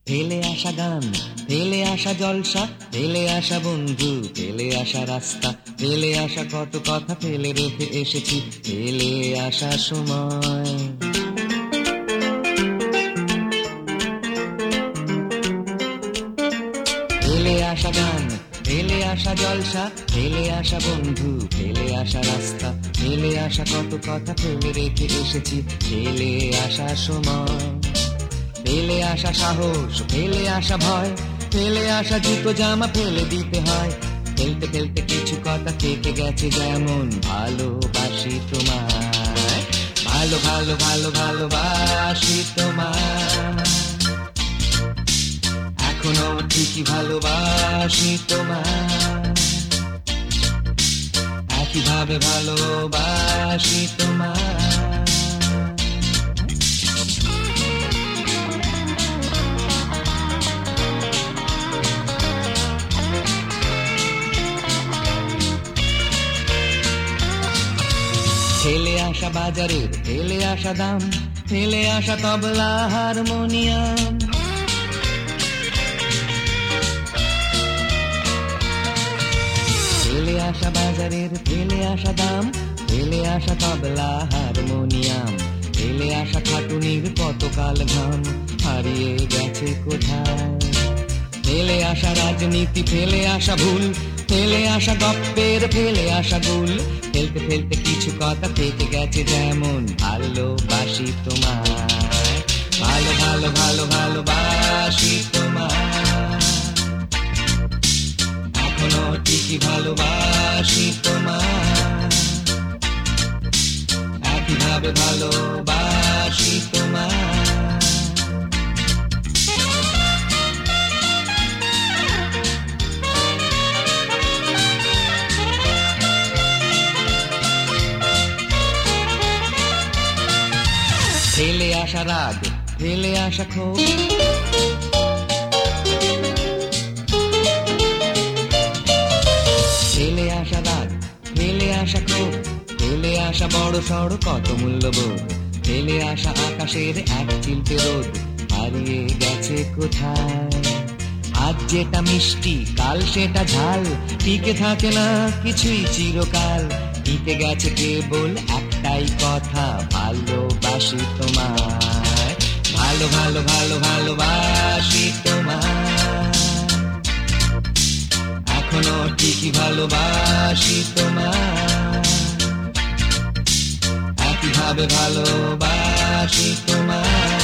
ফেলে আসা গান, ফেলে আসা জলসা, ফেলে আসা বন্ধু, ফেলে আসা রাস্তা, ফেলে আসা কত কথা ফেলে রেখে এসেছি, ফেলে আসা সময়। ফেলে আসা গান, ফেলে আসা জলসা, ফেলে আসা বন্ধু, ফেলে আসা রাস্তা, ফেলে আসা কত কথা ফেলে রেখে এসেছি, ফেলে আসা সময়। ফেলে আসা সাহস, ফেলে আসা ভয়, ফেলে আসা জুতো জামা ফেলে দিতে হয়। ফেলতে ফেলতে কিছু কথা থেকে গেছে, যেমন ভালোবাসি তোমায়, ভালো ভালো ভালো ভালোবাসি তোমায়, এখনো ঠিকই ভালোবাসি তোমায়, একইভাবে ভালোবাসি তোমায়। ফেলে আসা বাজারের, ফেলে আসা দাম, ফেলে আসা তবলা হারমোনিয়াম, ফেলে আসা বাজারের, ফেলে আসা দাম, ফেলে আসা তবলা হারমোনিয়াম, ফেলে আসা খাটুনির কতকাল ঘাম হারিয়ে গেছে কোথায়। ফেলে আসা রাজনীতি, ফেলে আসা ভুল, ফেলে আসা গপ্পের, ফেলে আসা গুল, ফেলতে ফেলতে কিছু কথা থেকে গেছে, যেমন ভালোবাসি তোমায়, ভালো ভালো ভালো ভালোবাসি তোমায়, এখনো ঠিকই ভালোবাসি তোমায়, একইভাবে ভালোবাসি তোমায়। ফেলে আসা রাগ, ফেলে আসা ক্ষোভ, ফেলে আসা রাগ, ফেলে আসা ক্ষোভ, ফেলে আসা বড় সড় কত মূল্যবোধ, ফেলে আসা আকাশের এক চিলতে রোদ হারিয়ে গেছে কোথায়। আজ যেটা মিষ্টি কাল সেটা ঝাল, টিকে থাকে না কিছুই চিরকাল, টিকে গেছে কেবল একটাই কথা, ভালোবাসি তোমায়, ভালো ভালো ভালো ভালোবাসি তোমায়, এখনো ঠিকই ভালোবাসি তোমায়, একইভাবে ভালোবাসি তোমায়।